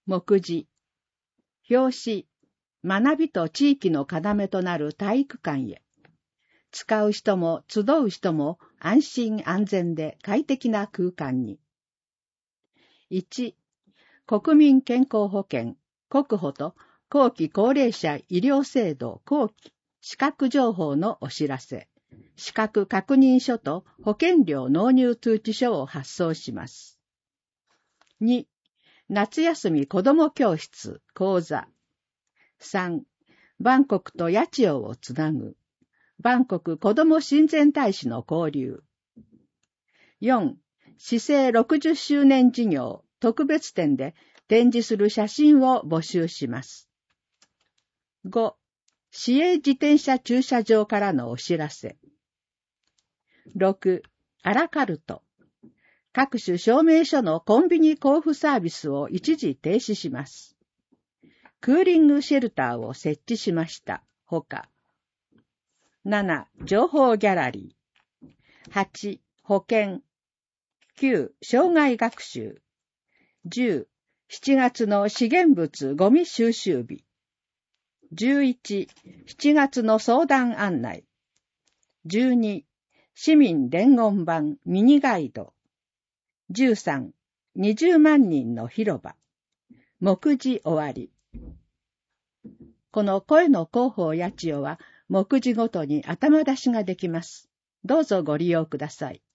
目次。表紙。学びと地域の要となる体育館へ。使う人も集う人も安心安全で快適な空間に。1、国民健康保険、国保と後期高齢者医療制度後期資格情報のお知らせ。資格確認書と保険料納入通知書を発送します。2、夏休み子ども教室講座。3、バンコクと八千代をつなぐ。バンコク子ども親善大使の交流。4、市政60周年事業特別展で展示する写真を募集します。5、市営自転車駐車場からのお知らせ。6、アラカルト。各種証明書のコンビニ交付サービスを一時停止します。クーリングシェルターを設置しました。ほか。7、情報ギャラリー。8、保険。9、障害学習。10、7月の資源物ゴミ収集日。11、7月の相談案内。12、市民伝言板ミニガイド。13、20万人の広場。目次終わり。この声の広報八千代は、目次ごとに頭出しができます。どうぞご利用ください。